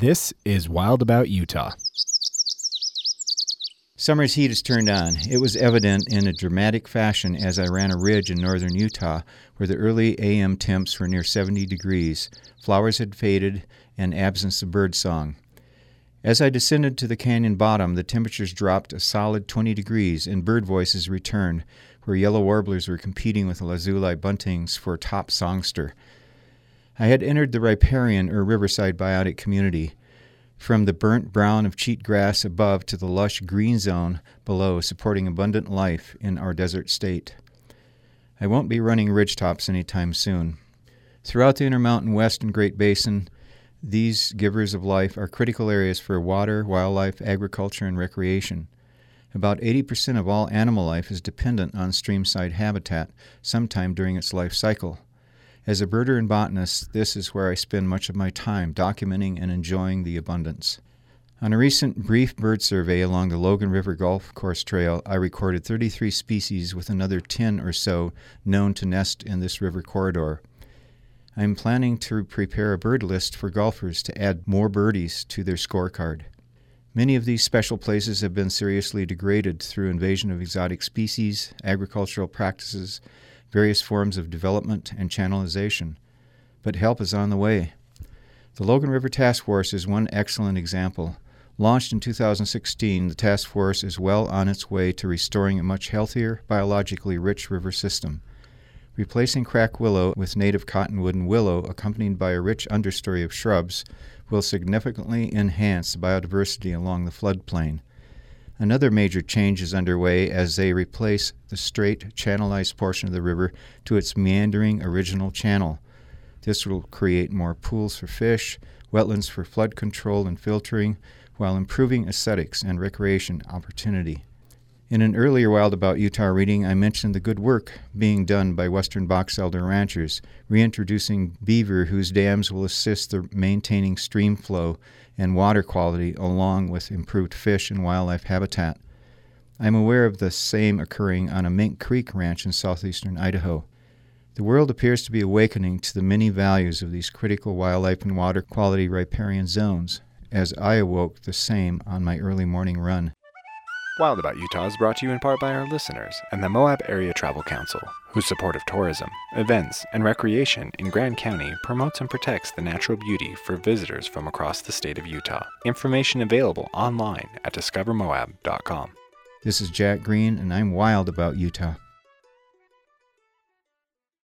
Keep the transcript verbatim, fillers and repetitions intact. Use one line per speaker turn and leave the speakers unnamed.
This is Wild About Utah.
Summer's heat is turned on. It was evident in a dramatic fashion as I ran a ridge in northern Utah where the early A M temps were near seventy degrees. Flowers had faded and absence of birdsong. As I descended to the canyon bottom, the temperatures dropped a solid twenty degrees and bird voices returned, where yellow warblers were competing with lazuli buntings for top songster. I had entered the riparian or riverside biotic community, from the burnt brown of cheat grass above to the lush green zone below, supporting abundant life in our desert state. I won't be running ridgetops anytime soon. Throughout the Intermountain West and Great Basin, these givers of life are critical areas for water, wildlife, agriculture, and recreation. About eighty percent of all animal life is dependent on streamside habitat sometime during its life cycle. As a birder and botanist, this is where I spend much of my time documenting and enjoying the abundance. On a recent brief bird survey along the Logan River Golf Course Trail, I recorded thirty-three species with another ten or so known to nest in this river corridor. I am planning to prepare a bird list for golfers to add more birdies to their scorecard. Many of these special places have been seriously degraded through invasion of exotic species, agricultural practices, various forms of development and channelization. But help is on the way. The Logan River Task Force is one excellent example. Launched in two thousand sixteen, the task force is well on its way to restoring a much healthier, biologically rich river system. Replacing crack willow with native cottonwood and willow, accompanied by a rich understory of shrubs, will significantly enhance the biodiversity along the floodplain. Another major change is underway as they replace the straight, channelized portion of the river to its meandering original channel. This will create more pools for fish, wetlands for flood control and filtering, while improving aesthetics and recreation opportunity. In an earlier Wild About Utah reading, I mentioned the good work being done by Western Box Elder ranchers, reintroducing beaver whose dams will assist the maintaining stream flow and water quality along with improved fish and wildlife habitat. I am aware of the same occurring on a Mink Creek ranch in southeastern Idaho. The world appears to be awakening to the many values of these critical wildlife and water quality riparian zones, as I awoke the same on my early morning run.
Wild About Utah is brought to you in part by our listeners and the Moab Area Travel Council, whose support of tourism, events, and recreation in Grand County promotes and protects the natural beauty for visitors from across the state of Utah. Information available online at discover moab dot com.
This is Jack Green, and I'm wild about Utah.